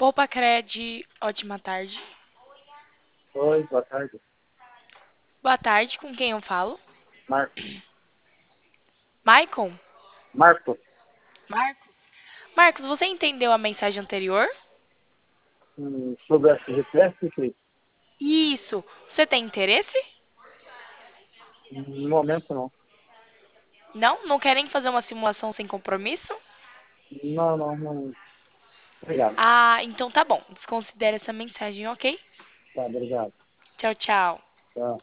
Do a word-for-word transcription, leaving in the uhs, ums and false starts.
Opa, Cred, ótima tarde. Oi, boa tarde. Boa tarde, com quem eu falo? Marco. Maicon? Marco, Marcos? Marcos, você entendeu a mensagem anterior? hum, sobre a G P S, que Isso. Você tem interesse? no momento não. Não? Não querem fazer uma simulação sem compromisso? Não, não, não. Obrigado. Ah, então tá bom. Desconsidere essa mensagem, ok? Tá, obrigado. Tchau, tchau. Tá.